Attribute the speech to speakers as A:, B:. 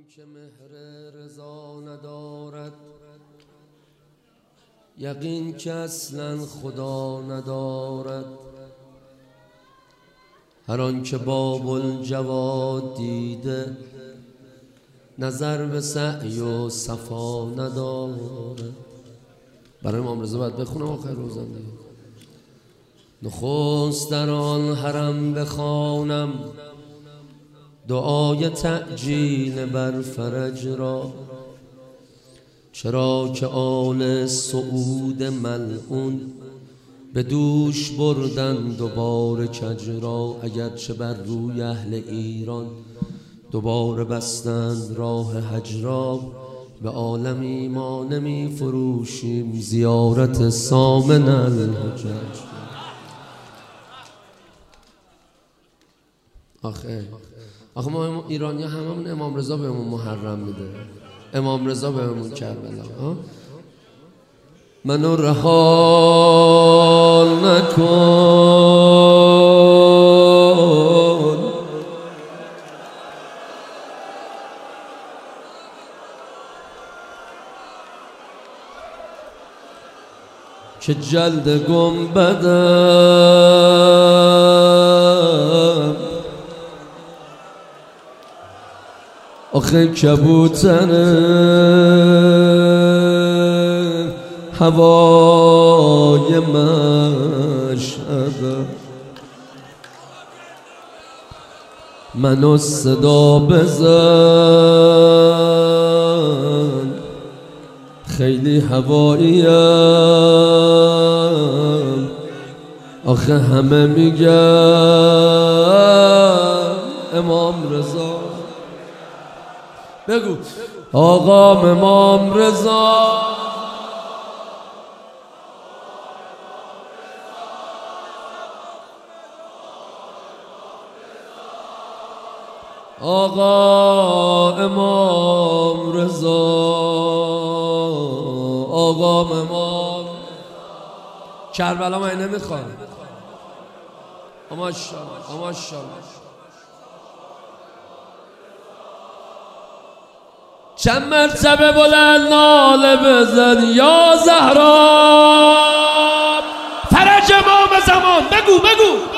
A: که مهر رضا ندارد، یقین که اصلا خدا ندارد. هر آن که باب الجواد دیده، نظر به سعی و صفا ندارد. برای امام رضا باید بخونم آخر روزم دیگه. نخست در آن حرم بخوانم، دعای تعجیل بر فرج را. چرا که آل سعود ملعون، به دوش بردند دوباره کج را. اگرچه بر روی اهل ایران، دوباره بستند راه حج را. به عالم ایمان نمی فروشیم، زیارت سامن الحجج. آخه ما ایرانی هممون امام رضا بهمون محرم میده، امام رضا بهمون کربلا. منو رها نکن، که جلد گنبدم. آخه کبوتر هوای مشهدم. منو صدا بزن، خیلی هواییم. آخه همه میگن امام رضا. بگو آقا امام رضا، آقا امام رضا، آقا امام. کربلا من نمیخواد. ماشاءالله ماشاءالله. چند مرتبه بلند ناله بزن یا زهرا، فرج امام زمان. بگو